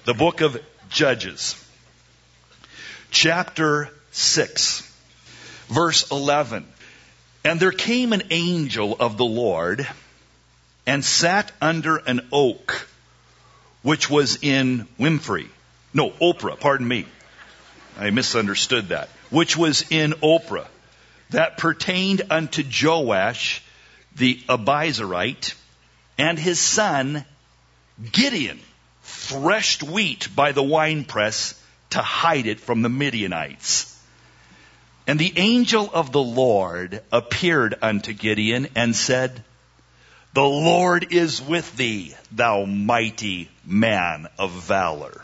The book of Judges, chapter 6, verse 11. And there came an angel of the Lord and sat under an oak, which was in Ophrah, pardon me. I misunderstood that. Which was in Ophrah, that pertained unto Joash the Abiezrite, and his son Gideon threshed wheat by the winepress to hide it from the Midianites. And the angel of the Lord appeared unto Gideon and said, The Lord is with thee, thou mighty man of valor.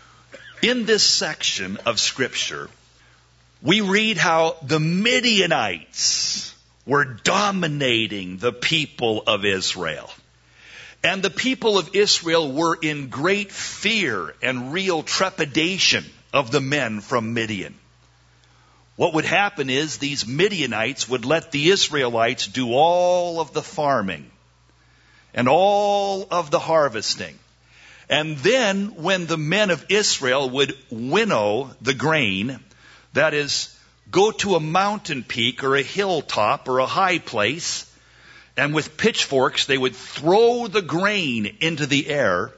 In this section of Scripture, we read how the Midianites were dominating the people of Israel. And the people of Israel were in great fear and real trepidation of the men from Midian. What would happen is these Midianites would let the Israelites do all of the farming and all of the harvesting. And then when the men of Israel would winnow the grain, that is, go to a mountain peak or a hilltop or a high place, and with pitchforks they would throw the grain into the air,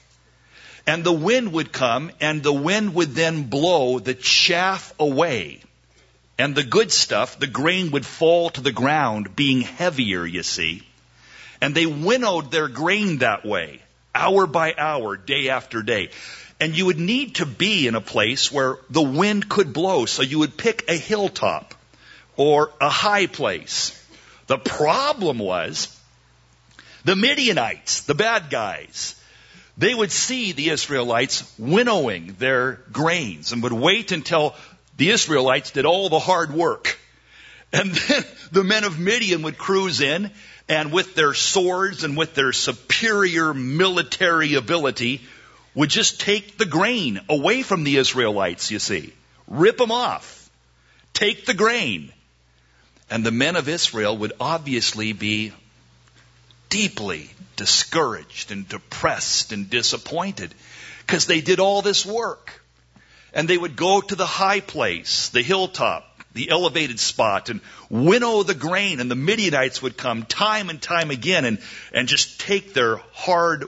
and the wind would come, and the wind would then blow the chaff away. And the good stuff, the grain, would fall to the ground, being heavier, you see. And they winnowed their grain that way, hour by hour, day after day. And you would need to be in a place where the wind could blow. So you would pick a hilltop or a high place. The problem was the Midianites, the bad guys. They would see the Israelites winnowing their grains and would wait until the Israelites did all the hard work. And then the men of Midian would cruise in, and with their swords and with their superior military ability, would just take the grain away from the Israelites, you see. Rip them off. Take the grain. And the men of Israel would obviously be deeply discouraged and depressed and disappointed because they did all this work. And they would go to the high place, the hilltop, the elevated spot, and winnow the grain. And the Midianites would come time and time again and just take their hard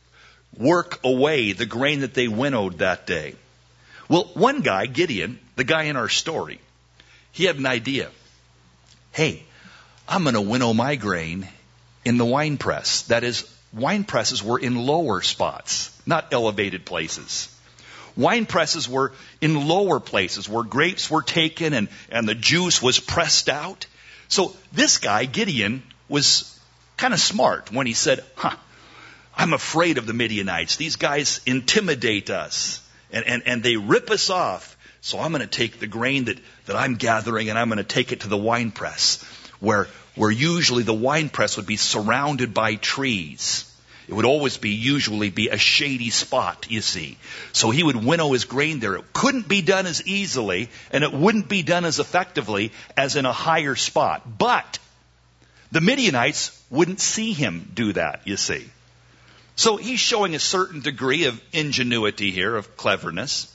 work away, the grain that they winnowed that day. Well, one guy, Gideon, the guy in our story, he had an idea. Hey, I'm going to winnow my grain in the wine press. That is, wine presses were in lower spots, not elevated places. Wine presses were in lower places where grapes were taken and the juice was pressed out. So this guy, Gideon, was kind of smart when he said, I'm afraid of the Midianites. These guys intimidate us and they rip us off. So I'm going to take the grain that I'm gathering and I'm going to take it to the wine press where usually the wine press would be surrounded by trees. It would always usually be a shady spot, you see. So he would winnow his grain there. It couldn't be done as easily, and it wouldn't be done as effectively as in a higher spot. But the Midianites wouldn't see him do that, you see. So he's showing a certain degree of ingenuity here, of cleverness.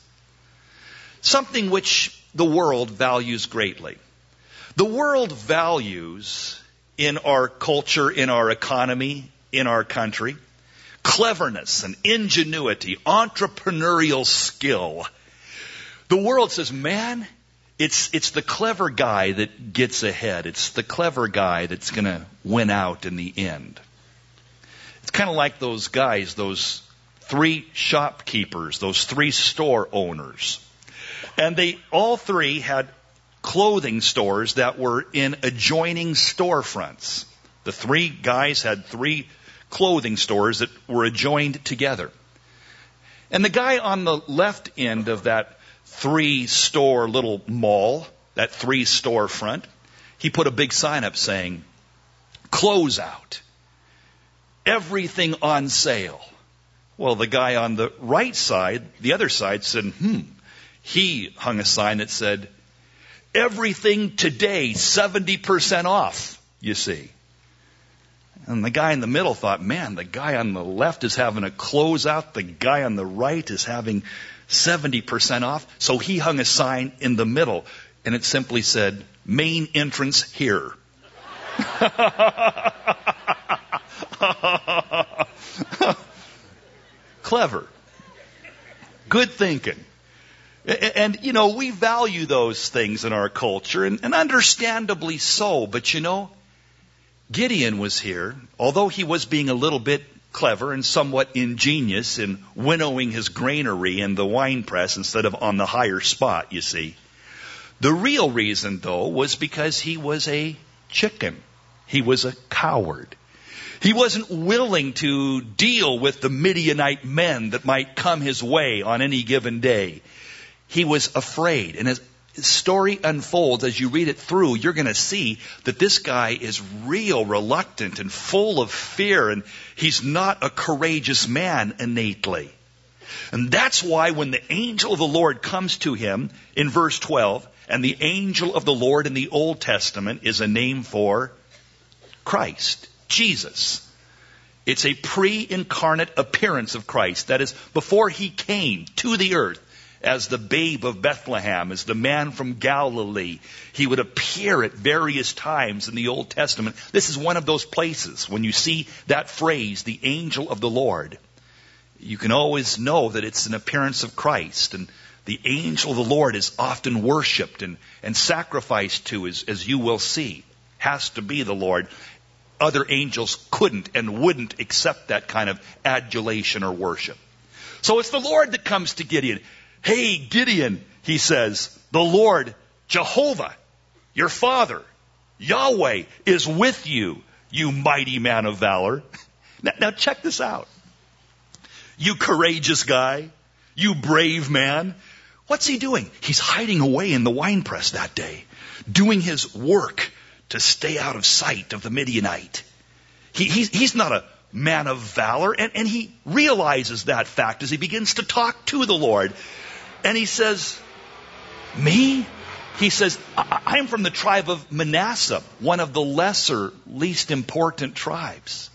Something which the world values greatly. The world values in our culture, in our economy, in our country, cleverness and ingenuity, entrepreneurial skill. The world says, man, it's the clever guy that gets ahead. It's the clever guy that's going to win out in the end. It's kind of like those guys, those 3 shopkeepers, those 3 store owners. And they all 3 had clothing stores that were in adjoining storefronts. The 3 guys had 3 clothing stores that were adjoined together. And the guy on the left end of that 3-store little mall, that 3 storefront, he put a big sign up saying, "Close out. Everything on sale." Well, the guy on the right side, the other side, said, He hung a sign that said, "Everything today, 70% off," you see. And the guy in the middle thought, man, the guy on the left is having a closeout. The guy on the right is having 70% off. So he hung a sign in the middle, and it simply said, main entrance here. Clever. Good thinking. And, we value those things in our culture, and understandably so. But, Gideon was here, although he was being a little bit clever and somewhat ingenious in winnowing his granary in the wine press instead of on the higher spot, you see. The real reason, though, was because he was a chicken. He was a coward. He wasn't willing to deal with the Midianite men that might come his way on any given day. He was afraid. And as the story unfolds, as you read it through, you're going to see that this guy is real reluctant and full of fear, and he's not a courageous man innately. And that's why when the angel of the Lord comes to him in verse 12, and the angel of the Lord in the Old Testament is a name for Christ, Jesus. It's a pre-incarnate appearance of Christ. That is, before he came to the earth as the babe of Bethlehem, as the man from Galilee, he would appear at various times in the Old Testament. This is one of those places when you see that phrase, the angel of the Lord. You can always know that it's an appearance of Christ. And the angel of the Lord is often worshipped and sacrificed to, as you will see. Has to be the Lord. Other angels couldn't and wouldn't accept that kind of adulation or worship. So it's the Lord that comes to Gideon. Hey, Gideon, he says, the Lord, Jehovah, your father, Yahweh, is with you, you mighty man of valor. Now check this out. You courageous guy, you brave man. What's he doing? He's hiding away in the winepress that day, doing his work to stay out of sight of the Midianite. He's not a man of valor, and he realizes that fact as he begins to talk to the Lord. And he says, me? He says, I'm from the tribe of Manasseh, one of the lesser, least important tribes.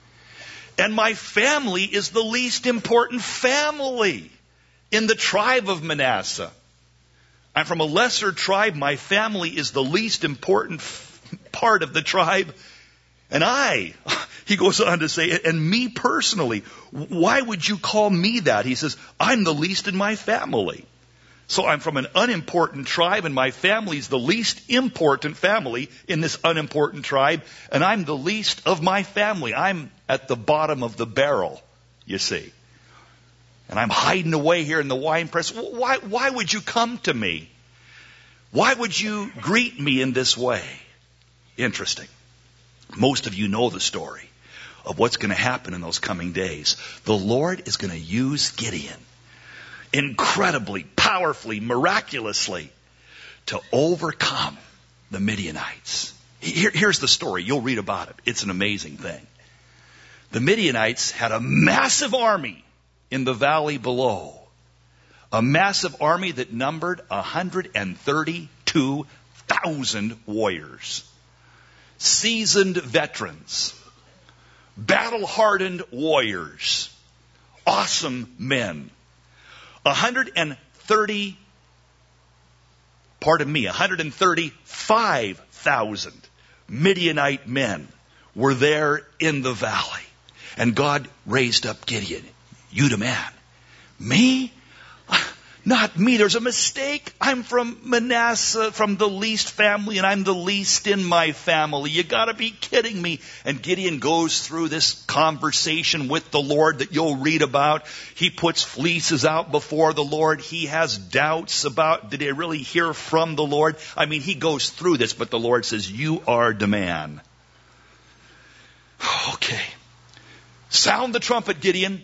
And my family is the least important family in the tribe of Manasseh. I'm from a lesser tribe. My family is the least important part of the tribe. And he goes on to say, and me personally, why would you call me that? He says, I'm the least in my family. So I'm from an unimportant tribe, and my family's the least important family in this unimportant tribe, and I'm the least of my family. I'm at the bottom of the barrel, you see. And I'm hiding away here in the wine press. Why would you come to me? Why would you greet me in this way? Interesting. Most of you know the story of what's going to happen in those coming days. The Lord is going to use Gideon incredibly, powerfully, miraculously to overcome the Midianites. Here's the story. You'll read about it. It's an amazing thing. The Midianites had a massive army in the valley below. A massive army that numbered 132,000 warriors. Seasoned veterans. Battle-hardened warriors. Awesome men. 135,000 Midianite men were there in the valley. And God raised up Gideon. You the man. Me? Not me. There's a mistake. I'm from Manasseh, from the least family, and I'm the least in my family. You gotta be kidding me. And Gideon goes through this conversation with the Lord that you'll read about. He puts fleeces out before the Lord. He has doubts about, did he really hear from the Lord? I mean, he goes through this, but the Lord says, you are the man. Okay. Sound the trumpet, Gideon.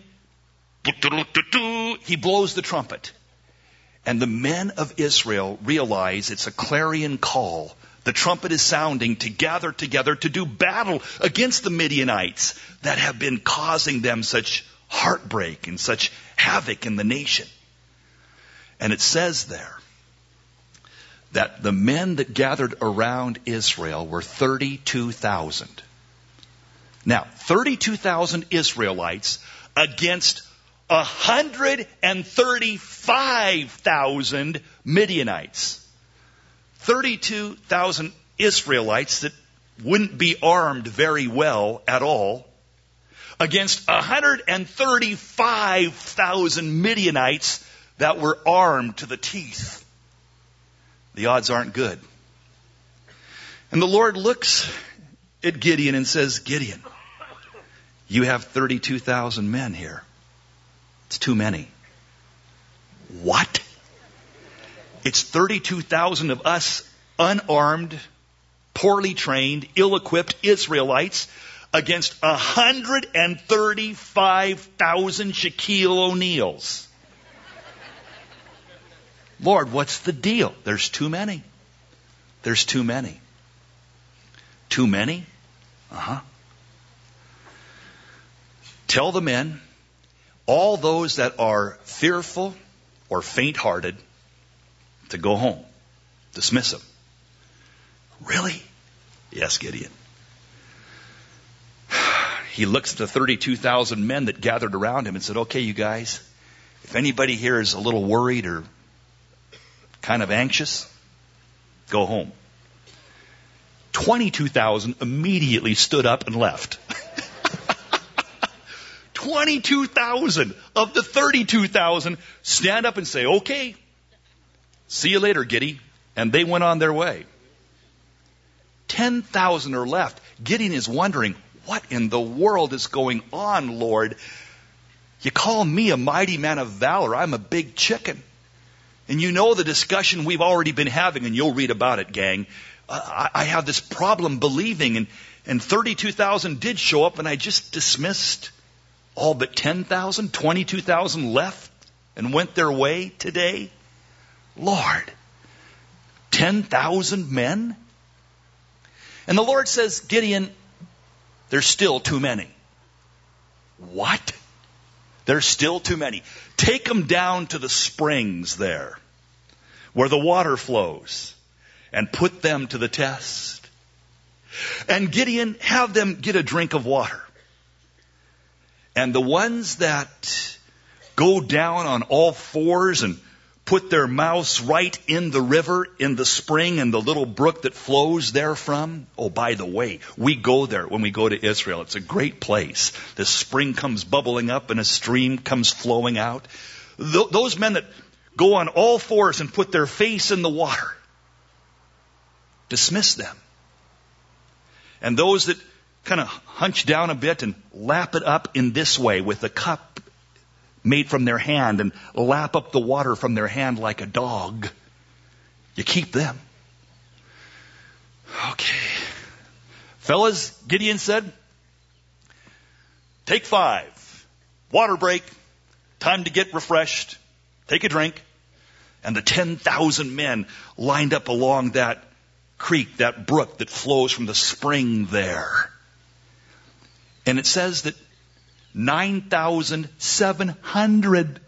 He blows the trumpet. And the men of Israel realize it's a clarion call. The trumpet is sounding to gather together to do battle against the Midianites that have been causing them such heartbreak and such havoc in the nation. And it says there that the men that gathered around Israel were 32,000. Now, 32,000 Israelites against 135,000 Midianites. 32,000 Israelites that wouldn't be armed very well at all against 135,000 Midianites that were armed to the teeth. The odds aren't good. And the Lord looks at Gideon and says, Gideon, you have 32,000 men here. It's too many. What? It's 32,000 of us unarmed, poorly trained, ill-equipped Israelites against 135,000 Shaquille O'Neals. Lord, what's the deal? There's too many. There's too many. Too many? Tell the men, all those that are fearful or faint-hearted, to go home. Dismiss them. Really? Yes, Gideon. He looks at the 32,000 men that gathered around him and said, okay, you guys, if anybody here is a little worried or kind of anxious, go home. 22,000 immediately stood up and left. 22,000 of the 32,000 stand up and say, okay, see you later, Giddy. And they went on their way. 10,000 are left. Gideon is wondering, what in the world is going on, Lord? You call me a mighty man of valor. I'm a big chicken. And you know the discussion we've already been having, and you'll read about it, gang. I have this problem believing, and 32,000 did show up, and I just dismissed all but 10,000. 22,000 left and went their way today. Lord, 10,000 men? And the Lord says, Gideon, there's still too many. What? There's still too many. Take them down to the springs there, where the water flows, and put them to the test. And Gideon, have them get a drink of water. And the ones that go down on all fours and put their mouths right in the river, in the spring and the little brook that flows therefrom. Oh, by the way, we go there when we go to Israel. It's a great place. The spring comes bubbling up and a stream comes flowing out. Those men that go on all fours and put their face in the water, dismiss them. And those that kind of hunch down a bit and lap it up in this way with a cup made from their hand and lap up the water from their hand like a dog, you keep them. Okay. Fellas, Gideon said, take 5. Water break. Time to get refreshed. Take a drink. And the 10,000 men lined up along that creek, that brook that flows from the spring there. And it says that 9,700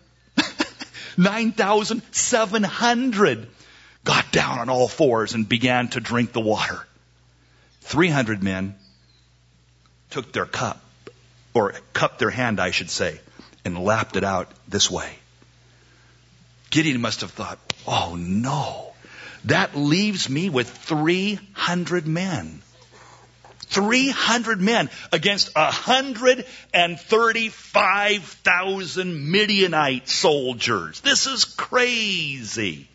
got down on all fours and began to drink the water. 300 men took their cup, or cupped their hand, I should say, and lapped it out this way. Gideon must have thought, oh no, that leaves me with 300 men. 300 men against 135,000 Midianite soldiers. This is crazy.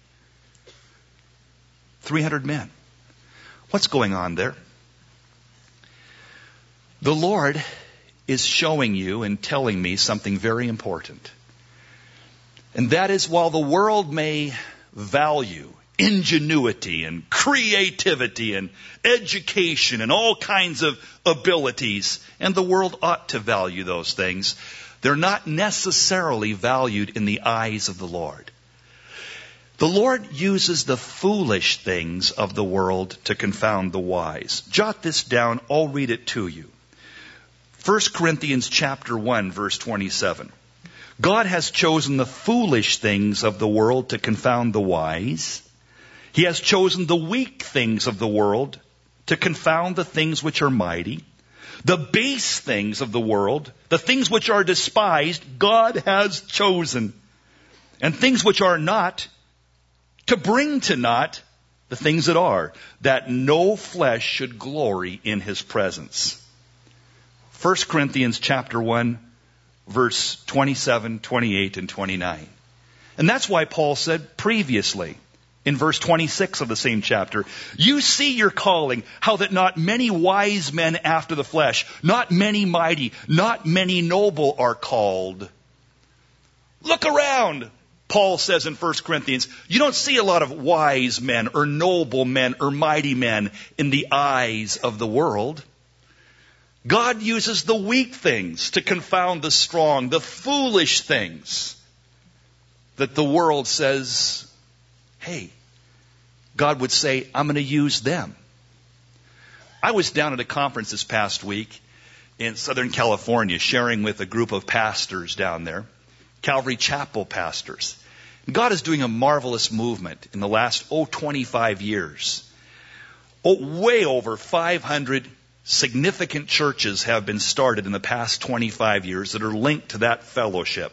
300 men. What's going on there? The Lord is showing you and telling me something very important. And that is, while the world may value ingenuity and creativity and education and all kinds of abilities, and the world ought to value those things, they're not necessarily valued in the eyes of the Lord. The Lord uses the foolish things of the world to confound the wise. Jot this down. I'll read it to you. 1 Corinthians chapter 1, verse 27. God has chosen the foolish things of the world to confound the wise. He has chosen the weak things of the world to confound the things which are mighty. The base things of the world, the things which are despised, God has chosen. And things which are not, to bring to naught the things that are, that no flesh should glory in his presence. 1 Corinthians chapter 1, verse 27, 28, and 29. And that's why Paul said previously, in verse 26 of the same chapter, you see your calling, how that not many wise men after the flesh, not many mighty, not many noble are called. Look around, Paul says in 1 Corinthians. You don't see a lot of wise men or noble men or mighty men in the eyes of the world. God uses the weak things to confound the strong, the foolish things that the world says, hey, God would say, I'm going to use them. I was down at a conference this past week in Southern California, sharing with a group of pastors down there, Calvary Chapel pastors. God is doing a marvelous movement in the last, 25 years. Way over 500 significant churches have been started in the past 25 years that are linked to that fellowship.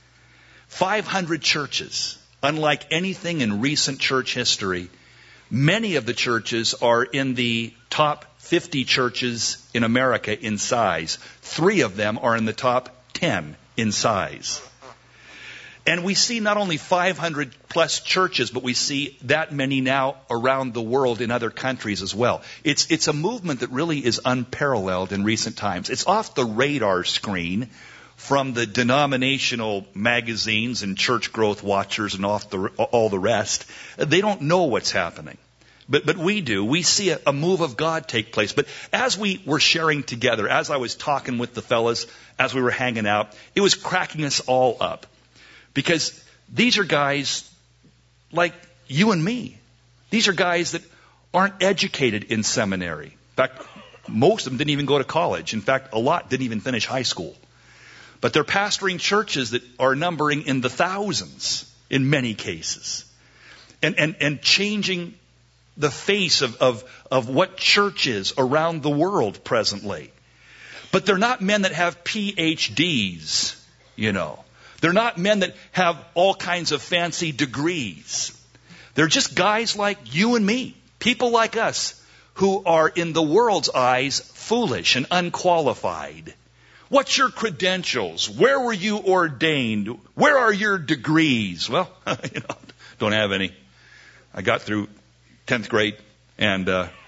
500 churches, unlike anything in recent church history. Many of the churches are in the top 50 churches in America in size. 3 of them are in the top 10 in size. And we see not only 500 plus churches, but we see that many now around the world in other countries as well. It's a movement that really is unparalleled in recent times. It's off the radar screen from the denominational magazines and church growth watchers and all the rest. They don't know what's happening. But we do. We see a move of God take place. But as we were sharing together, as I was talking with the fellas, as we were hanging out, it was cracking us all up. Because these are guys like you and me. These are guys that aren't educated in seminary. In fact, most of them didn't even go to college. In fact, a lot didn't even finish high school. But they're pastoring churches that are numbering in the thousands in many cases. And changing the face of what church is around the world presently. But they're not men that have PhDs, you know. They're not men that have all kinds of fancy degrees. They're just guys like you and me, people like us, who are in the world's eyes foolish and unqualified. What's your credentials? Where were you ordained? Where are your degrees? Well, don't have any. I got through 10th grade and,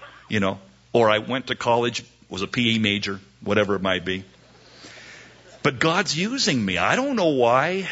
or I went to college, was a PE major, whatever it might be. But God's using me. I don't know why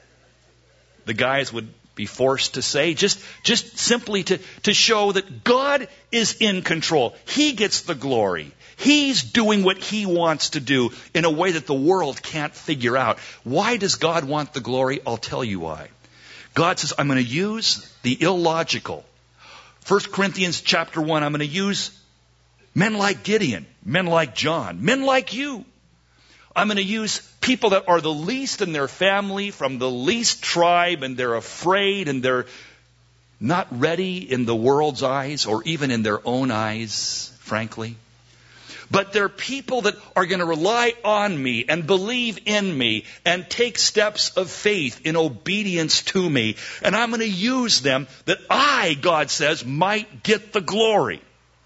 the guys would be forced to say, just simply to show that God is in control. He gets the glory. He's doing what he wants to do in a way that the world can't figure out. Why does God want the glory? I'll tell you why. God says, I'm going to use the illogical. 1 Corinthians chapter 1, I'm going to use men like Gideon, men like John, men like you. I'm going to use people that are the least in their family, from the least tribe, and they're afraid and they're not ready in the world's eyes or even in their own eyes, frankly. But they're people that are going to rely on me and believe in me and take steps of faith in obedience to me. And I'm going to use them that I, God says, might get the glory.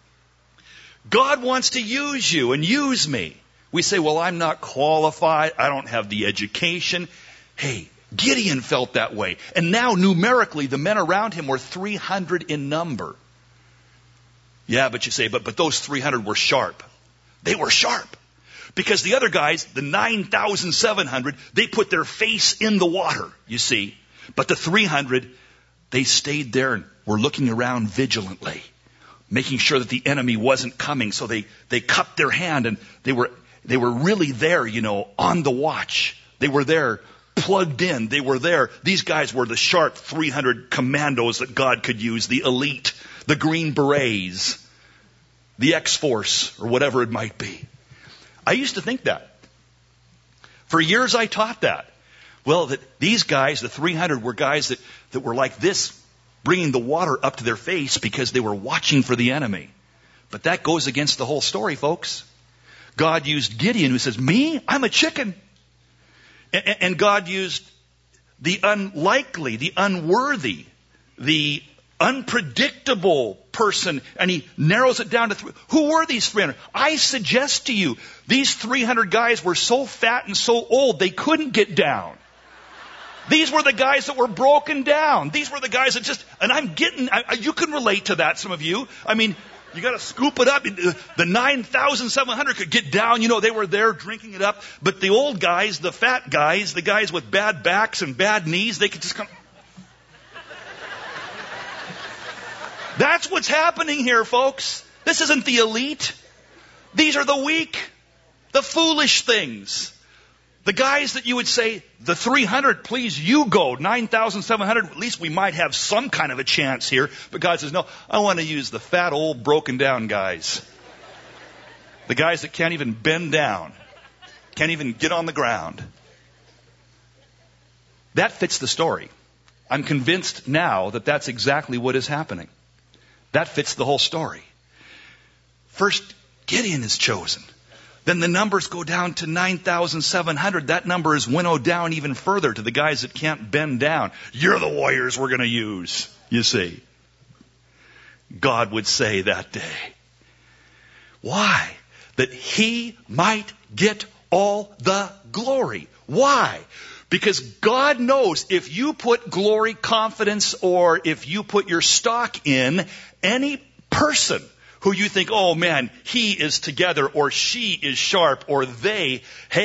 God wants to use you and use me. We say, well, I'm not qualified. I don't have the education. Hey, Gideon felt that way. And now numerically, the men around him were 300 in number. Yeah, but you say, but those 300 were sharp. They were sharp. Because the other guys, the 9,700, they put their face in the water, you see. But the 300, they stayed there and were looking around vigilantly, making sure that the enemy wasn't coming. So they cupped their hand and they were really there, on the watch. They were there, plugged in. They were there. These guys were the sharp 300 commandos that God could use, the elite, the Green Berets, the X-Force, or whatever it might be. I used to think that. For years I taught that. Well, that these guys, the 300, were guys that were like this, bringing the water up to their face because they were watching for the enemy. But that goes against the whole story, folks. God used Gideon, who says, me? I'm a chicken. And God used the unlikely, the unworthy, the unpredictable person, and he narrows it down to three. Who were these 300? I suggest to you, these 300 guys were so fat and so old, they couldn't get down. These were the guys that were broken down. These were the guys that just, and you can relate to that, some of you. I mean, you got to scoop it up. The 9,700 could get down. You know, they were there drinking it up. But the old guys, the fat guys, the guys with bad backs and bad knees, they could just come. That's what's happening here, folks. This isn't the elite. These are the weak, the foolish things. The guys that you would say, the 300, please, you go. 9,700, at least we might have some kind of a chance here. But God says, no, I want to use the fat, old, broken down guys. The guys that can't even bend down. Can't even get on the ground. That fits the story. I'm convinced now that that's exactly what is happening. That fits the whole story. First, Gideon is chosen. Then the numbers go down to 9,700. That number is winnowed down even further to the guys that can't bend down. You're the warriors we're going to use, you see. God would say that day. Why? That he might get all the glory. Why? Because God knows if you put glory, confidence, or if you put your stock in any person who you think, oh man, he is together, or she is sharp, or they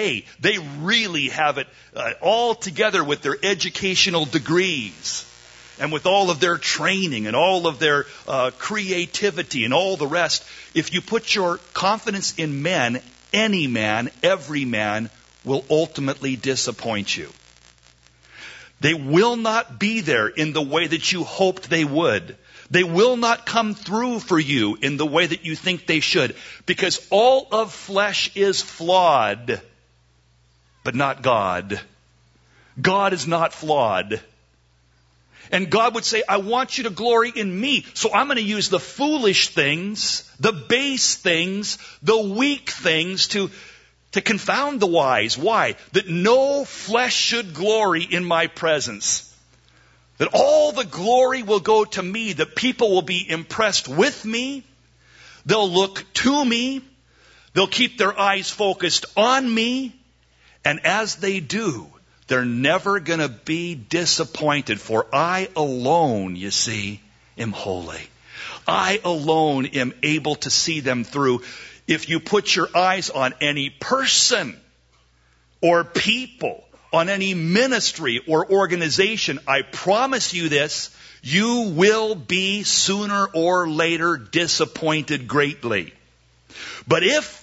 really have it all together with their educational degrees and with all of their training and all of their creativity and all the rest. If you put your confidence in men, any man, every man will ultimately disappoint you. They will not be there in the way that you hoped they would. They will not come through for you in the way that you think they should, because all of flesh is flawed, but not God. God is not flawed. And God would say, I want you to glory in me, so I'm going to use the foolish things, the base things, the weak things to confound the wise. Why? That no flesh should glory in my presence. That all the glory will go to me. That people will be impressed with me. They'll look to me. They'll keep their eyes focused on me. And as they do, they're never going to be disappointed. For I alone, you see, am holy. I alone am able to see them through. If you put your eyes on any person or people, on any ministry or organization, I promise you this, you will be sooner or later disappointed greatly. But if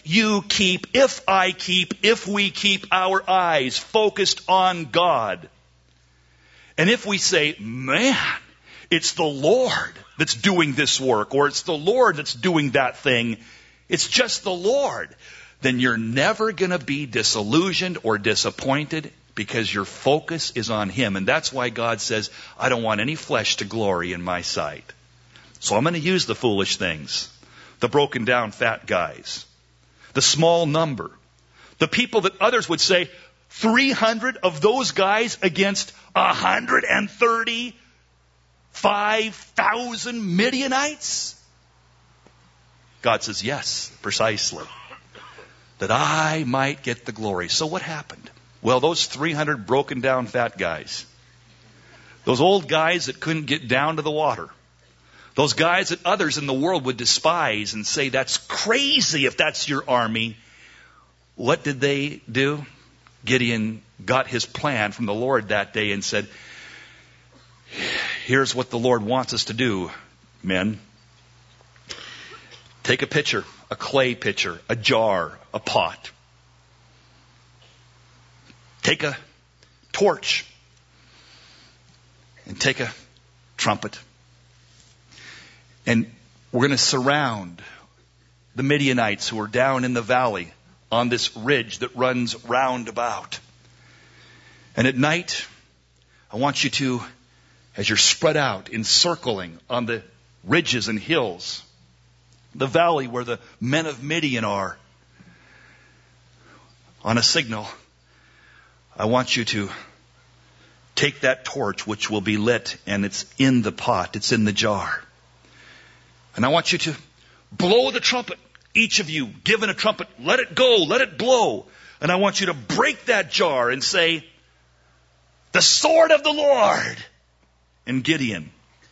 we keep our eyes focused on God, and if we say, man, it's the Lord that's doing this work, or it's the Lord that's doing that thing, it's just the Lord, then you're never going to be disillusioned or disappointed, because your focus is on him. And that's why God says, I don't want any flesh to glory in my sight. So I'm going to use the foolish things, the broken down fat guys, the small number, the people that others would say, 300 of those guys against 135,000 Midianites? God says, yes, precisely. That I might get the glory. So what happened? Well, those 300 broken down fat guys, those old guys that couldn't get down to the water, those guys that others in the world would despise and say, that's crazy if that's your army. What did they do? Gideon got his plan from the Lord that day and said, here's what the Lord wants us to do, men. Take a pitcher, a clay pitcher, a jar, a pot. Take a torch and take a trumpet. And we're going to surround the Midianites who are down in the valley on this ridge that runs round about. And at night, I want you to, as you're spread out, encircling on the ridges and hills, the valley where the men of Midian are, on a signal, I want you to take that torch which will be lit, and it's in the pot, it's in the jar. And I want you to blow the trumpet. Each of you given a trumpet, let it go, let it blow. And I want you to break that jar and say, the sword of the Lord. And Gideon.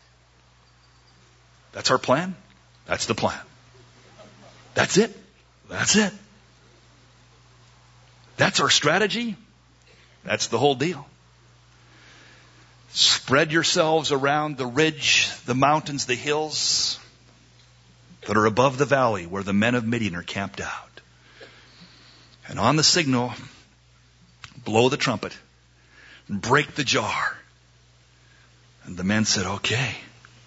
That's our plan. That's the plan. That's it. That's it. That's our strategy. That's the whole deal. Spread yourselves around the ridge, the mountains, the hills that are above the valley where the men of Midian are camped out. And on the signal, blow the trumpet, break the jar. And the men said, okay.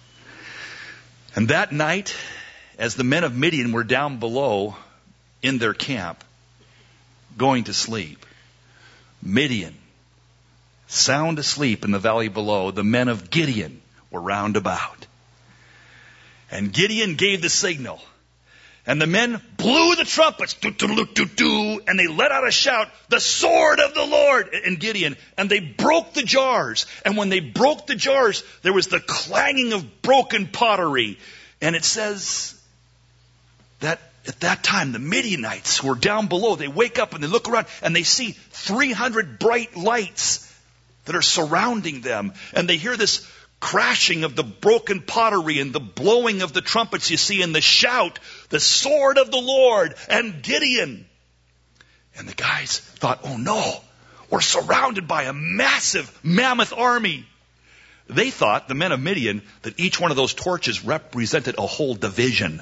And that night, as the men of Midian were down below in their camp, going to sleep, Midian, sound asleep in the valley below, the men of Gideon were round about. And Gideon gave the signal. And the men blew the trumpets, and they let out a shout, the sword of the Lord, and Gideon. And they broke the jars. And when they broke the jars, there was the clanging of broken pottery. And it says that at that time, the Midianites who were down below, they wake up and they look around and they see 300 bright lights that are surrounding them. And they hear this crashing of the broken pottery and the blowing of the trumpets, you see, and the shout, the sword of the Lord and Gideon. And the guys thought, oh no, we're surrounded by a massive mammoth army. They thought, the men of Midian, that each one of those torches represented a whole division,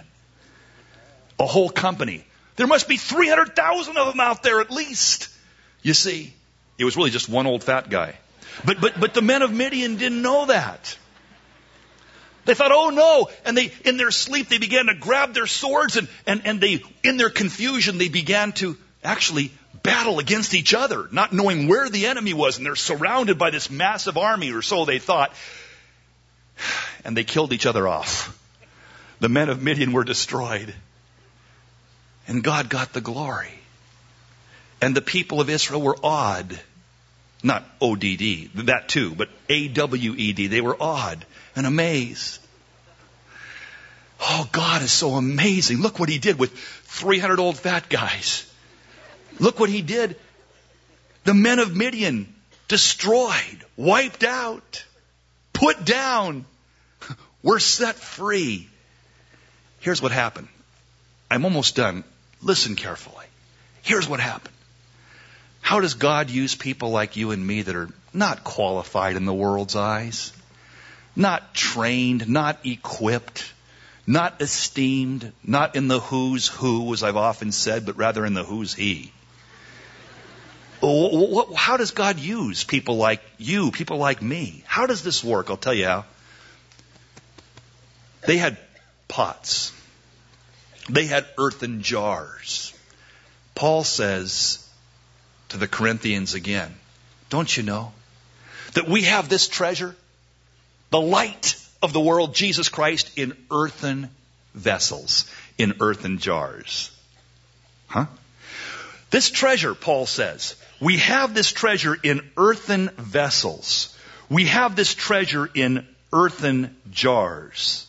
a whole company. There must be 300,000 of them out there at least. You see, it was really just one old fat guy. But the men of Midian didn't know that. They thought, oh no. And they, in their sleep, they began to grab their swords and they, in their confusion, they began to actually battle against each other, not knowing where the enemy was. And they're surrounded by this massive army, or so they thought. And they killed each other off. The men of Midian were destroyed. And God got the glory. And the people of Israel were awed. Not O-D-D, that too, but A-W-E-D. They were awed and amazed. Oh, God is so amazing. Look what he did with 300 old fat guys. Look what he did. The men of Midian destroyed, wiped out, put down. We're set free. Here's what happened. I'm almost done. Listen carefully. Here's what happened. How does God use people like you and me that are not qualified in the world's eyes, not trained, not equipped, not esteemed, not in the who's who, as I've often said, but rather in the who's he? How does God use people like you, people like me? How does this work? I'll tell you how. They had pots. They had earthen jars. Paul says to the Corinthians again, don't you know that we have this treasure, the light of the world, Jesus Christ, in earthen vessels, in earthen jars? Huh? This treasure, Paul says, we have this treasure in earthen vessels. We have this treasure in earthen jars.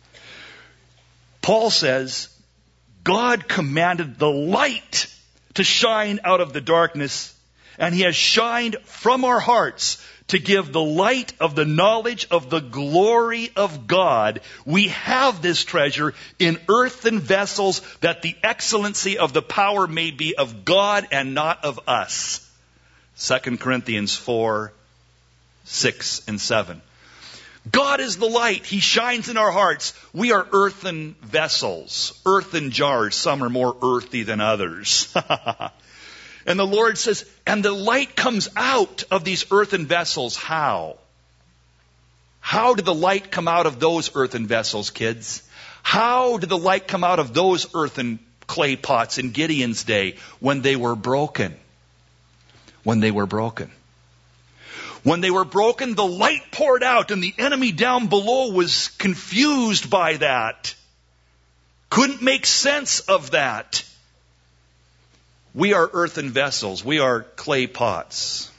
Paul says, God commanded the light to shine out of the darkness, and he has shined from our hearts to give the light of the knowledge of the glory of God. We have this treasure in earthen vessels, that the excellency of the power may be of God and not of us. 2 Corinthians 4, 6 and 7. God is the light. He shines in our hearts. We are earthen vessels, earthen jars. Some are more earthy than others. And the Lord says, and the light comes out of these earthen vessels. How? How did the light come out of those earthen vessels, kids? How did the light come out of those earthen clay pots in Gideon's day? When they were broken. When they were broken. When they were broken, the light poured out, and the enemy down below was confused by that. Couldn't make sense of that. We are earthen vessels. We are clay pots.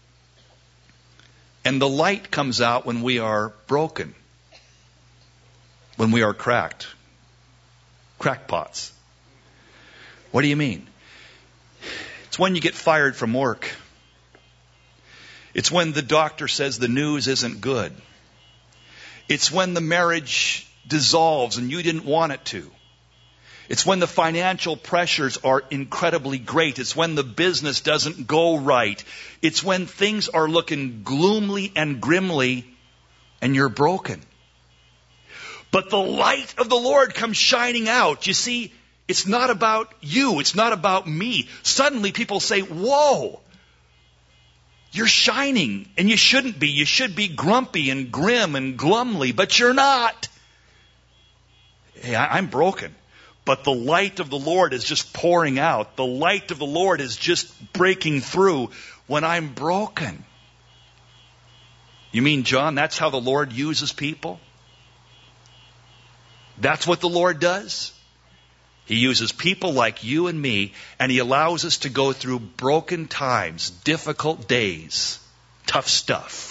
And the light comes out when we are broken. When we are cracked. Crackpots. What do you mean? It's when you get fired from work. It's when the doctor says the news isn't good. It's when the marriage dissolves and you didn't want it to. It's when the financial pressures are incredibly great. It's when the business doesn't go right. It's when things are looking gloomily and grimly and you're broken. But the light of the Lord comes shining out. You see, it's not about you. It's not about me. Suddenly people say, whoa, you're shining, and you shouldn't be. You should be grumpy and grim and glumly, but you're not. Hey, I'm broken, but the light of the Lord is just pouring out. The light of the Lord is just breaking through when I'm broken. You mean, John, that's how the Lord uses people? That's what the Lord does? He uses people like you and me, and He allows us to go through broken times, difficult days, tough stuff.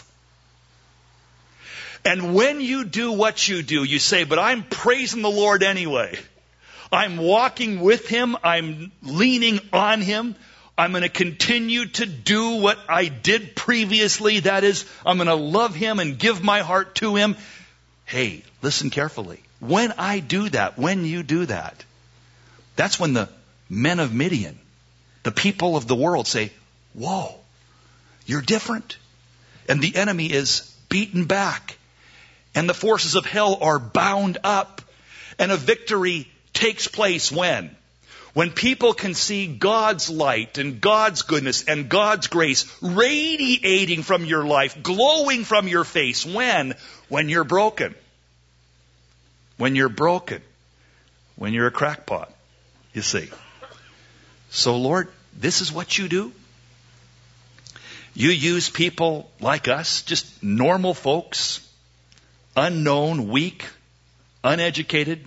And when you do what you do, you say, but I'm praising the Lord anyway. I'm walking with Him. I'm leaning on Him. I'm going to continue to do what I did previously. That is, I'm going to love Him and give my heart to Him. Hey, listen carefully. When I do that, when you do that, that's when the men of Midian, the people of the world say, whoa, you're different. And the enemy is beaten back. And the forces of hell are bound up. And a victory takes place when? When people can see God's light and God's goodness and God's grace radiating from your life, glowing from your face. When? When you're broken. When you're broken. When you're a crackpot. You see. So, Lord, this is what you do. You use people like us, just normal folks, unknown, weak, uneducated,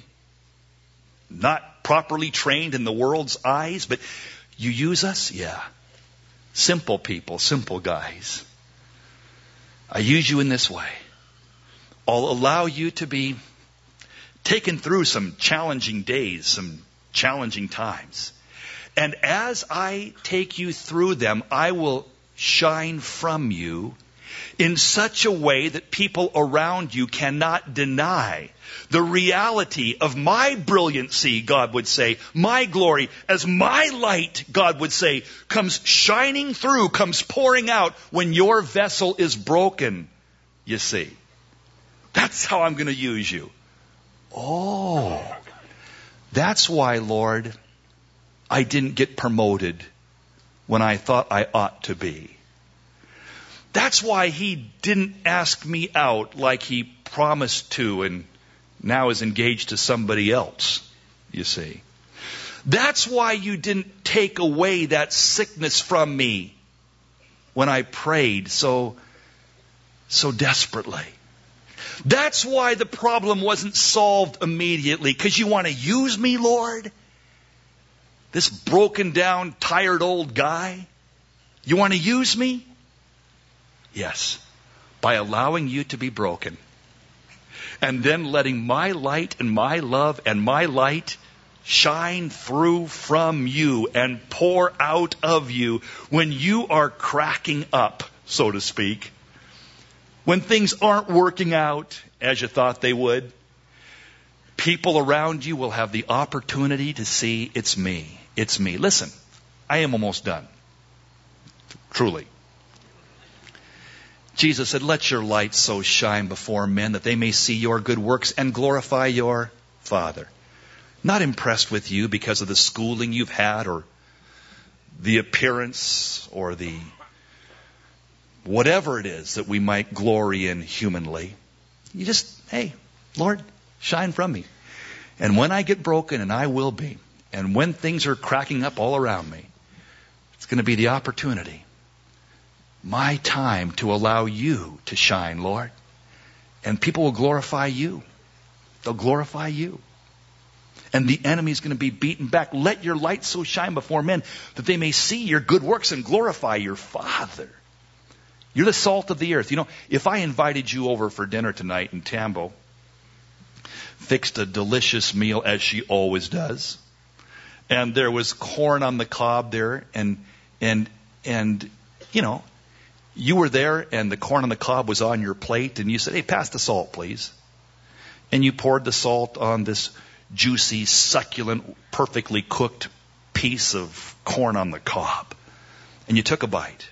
not properly trained in the world's eyes, but you use us? Yeah. Simple people, simple guys. I use you in this way. I'll allow you to be taken through some challenging days, some challenging times. And as I take you through them, I will shine from you in such a way that people around you cannot deny the reality of my brilliancy, God would say, my glory, as my light, God would say, comes shining through, comes pouring out when your vessel is broken, you see. That's how I'm going to use you. Oh, that's why, Lord, I didn't get promoted when I thought I ought to be. That's why He didn't ask me out like He promised to and now is engaged to somebody else, you see. That's why you didn't take away that sickness from me when I prayed so desperately. That's why the problem wasn't solved immediately, because you want to use me, Lord? This broken down, tired old guy? You want to use me? Yes, by allowing you to be broken. And then letting my light and my love and my light shine through from you and pour out of you when you are cracking up, so to speak. When things aren't working out as you thought they would, people around you will have the opportunity to see it's me. It's me. Listen, I am almost done. Truly. Jesus said, let your light so shine before men that they may see your good works and glorify your Father. Not impressed with you because of the schooling you've had or the appearance or the whatever it is that we might glory in humanly. You just, hey, Lord, shine from me. And when I get broken, and I will be, and when things are cracking up all around me, it's going to be the opportunity, my time to allow you to shine, Lord. And people will glorify you. They'll glorify you. And the enemy is going to be beaten back. Let your light so shine before men that they may see your good works and glorify your Father. You're the salt of the earth. You know, if I invited you over for dinner tonight and Tambo fixed a delicious meal as she always does, and there was corn on the cob there, and you know, you were there and the corn on the cob was on your plate, and you said, "Hey, pass the salt, please." And you poured the salt on this juicy, succulent, perfectly cooked piece of corn on the cob. And you took a bite.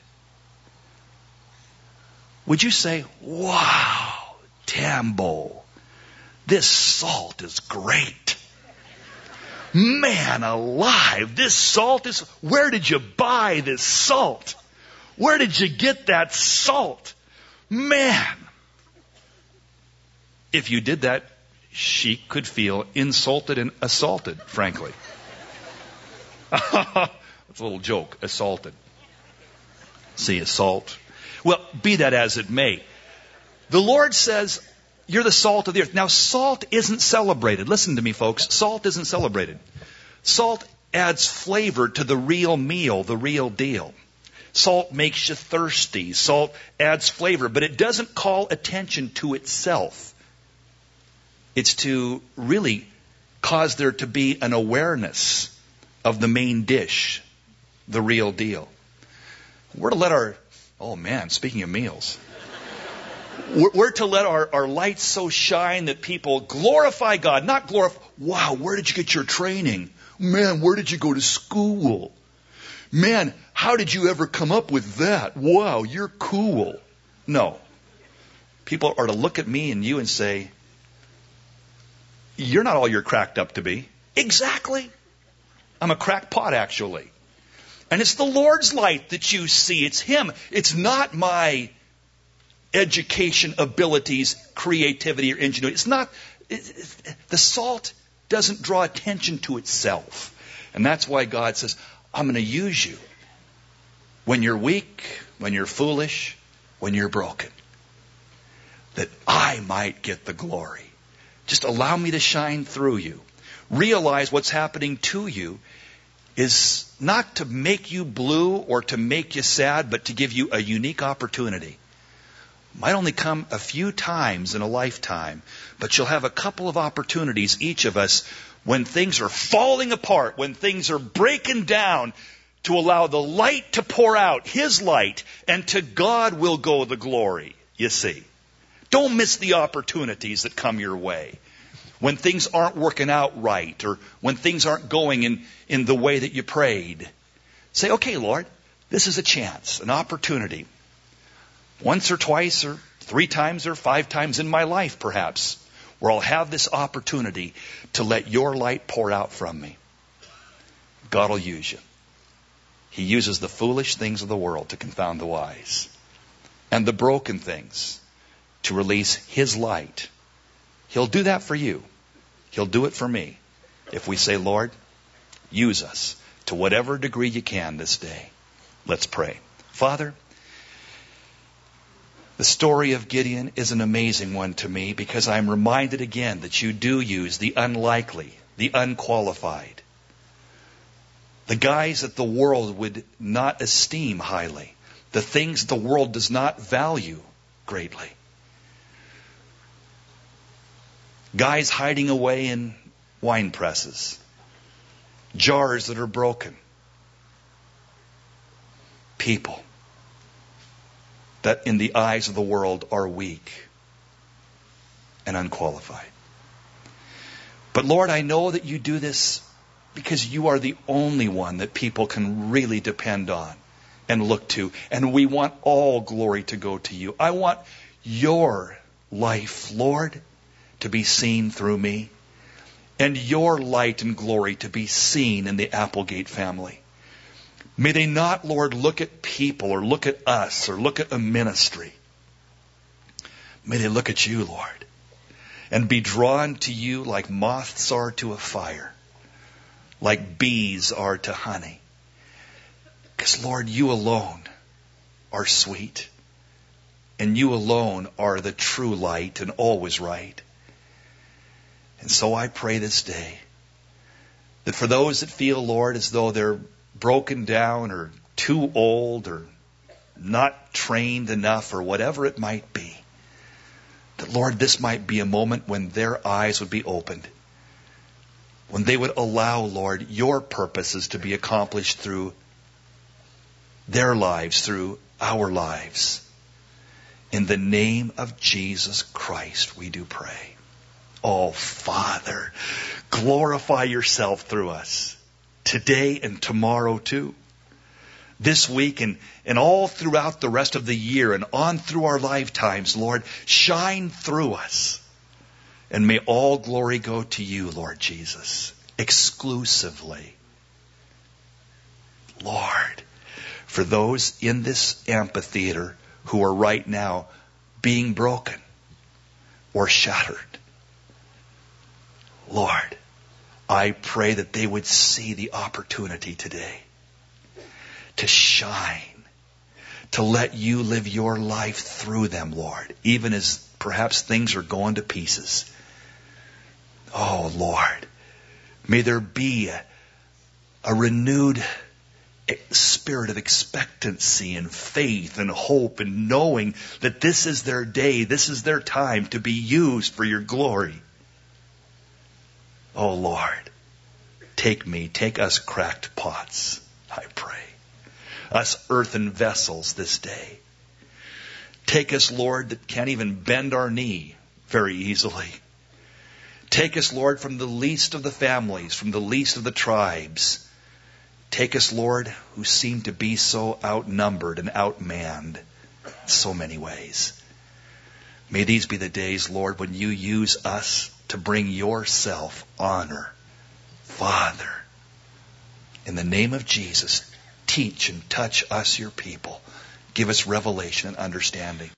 Would you say, "Wow, Tambo, this salt is great. Man alive, this salt is, where did you buy this salt? Where did you get that salt? Man." If you did that, she could feel insulted and assaulted, frankly. That's a little joke, assaulted. See, assault. Well, be that as it may. The Lord says, you're the salt of the earth. Now, salt isn't celebrated. Listen to me, folks. Salt isn't celebrated. Salt adds flavor to the real meal, the real deal. Salt makes you thirsty. Salt adds flavor, but it doesn't call attention to itself. It's to really cause there to be an awareness of the main dish, the real deal. We're to let our, oh man, speaking of meals, we're to let our light so shine that people glorify God, not glorify, "Wow, where did you get your training? Man, where did you go to school? Man, how did you ever come up with that? Wow, you're cool." No. People are to look at me and you and say, "You're not all you're cracked up to be." Exactly. I'm a crackpot, actually. And it's the Lord's light that you see. It's Him. It's not my education, abilities, creativity, or ingenuity. It's not. The salt doesn't draw attention to itself. And that's why God says, "I'm going to use you when you're weak, when you're foolish, when you're broken, that I might get the glory. Just allow me to shine through you." Realize what's happening to you is not to make you blue or to make you sad, but to give you a unique opportunity. Might only come a few times in a lifetime, but you'll have a couple of opportunities, each of us, when things are falling apart, when things are breaking down, to allow the light to pour out, His light, and to God will go the glory, you see. Don't miss the opportunities that come your way. When things aren't working out right, or when things aren't going in the way that you prayed, say, "Okay, Lord, this is a chance, an opportunity. Once or twice or 3 times or 5 times in my life, perhaps, where I'll have this opportunity to let your light pour out from me." God will use you. He uses the foolish things of the world to confound the wise, and the broken things to release His light. He'll do that for you. He'll do it for me. If we say, "Lord, use us to whatever degree you can this day." Let's pray. Father, the story of Gideon is an amazing one to me, because I'm reminded again that you do use the unlikely, the unqualified, the guys that the world would not esteem highly, the things the world does not value greatly. Guys hiding away in wine presses, jars that are broken, people that in the eyes of the world are weak and unqualified. But Lord, I know that you do this because you are the only one that people can really depend on and look to. And we want all glory to go to you. I want your life, Lord, to be seen through me, and your light and glory to be seen in the Applegate family. May they not, Lord, look at people or look at us or look at a ministry. May they look at you, Lord, and be drawn to you like moths are to a fire, like bees are to honey. Because, Lord, you alone are sweet, and you alone are the true light and always right. And so I pray this day That for those that feel, Lord, as though they're broken down or too old or not trained enough or whatever it might be, that, Lord, this might be a moment when their eyes would be opened, when they would allow, Lord, your purposes to be accomplished through their lives, through our lives. In the name of Jesus Christ, we do pray. Oh, Father, glorify yourself through us today and tomorrow too. This week and all throughout the rest of the year and on through our lifetimes, Lord, shine through us. And may all glory go to you, Lord Jesus, exclusively. Lord, for those in this amphitheater who are right now being broken or shattered, Lord, I pray that they would see the opportunity today to shine, to let you live your life through them, Lord, even as perhaps things are going to pieces. Oh, Lord, may there be a renewed spirit of expectancy and faith and hope and knowing that this is their day, this is their time to be used for your glory. Oh, Lord, take us cracked pots, I pray. Us earthen vessels this day. Take us, Lord, that can't even bend our knee very easily. Take us, Lord, from the least of the families, from the least of the tribes. Take us, Lord, who seem to be so outnumbered and outmanned in so many ways. May these be the days, Lord, when you use us to bring yourself honor. Father, in the name of Jesus, teach and touch us, your people. Give us revelation and understanding.